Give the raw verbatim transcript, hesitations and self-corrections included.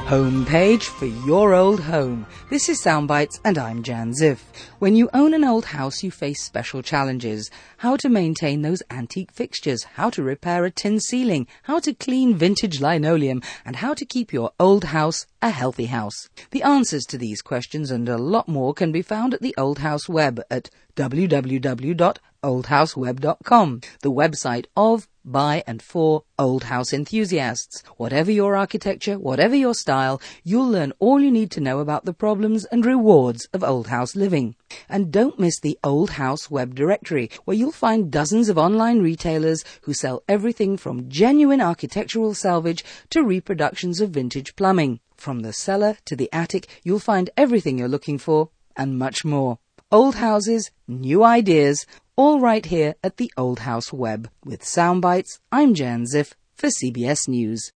Homepage for your old home. This is Soundbites and I'm Jan Ziff. When you own an old house, you face special challenges. How to maintain those antique fixtures, how to repair a tin ceiling, how to clean vintage linoleum, and how to keep your old house a healthy house. The answers to these questions and a lot more can be found at the Old House Web at w w w dot old house web dot com, the website of, by and for old house enthusiasts. Whatever your architecture, whatever your style, you'll learn all you need to know about the problems and rewards of old house living. And don't miss the Old House Web directory, where you'll find dozens of online retailers who sell everything from genuine architectural salvage to reproductions of vintage plumbing. From the cellar to the attic, you'll find everything you're looking for and much more. Old houses, new ideas, all right here at the Old House Web. With Soundbites, I'm Jan Ziff for C B S News.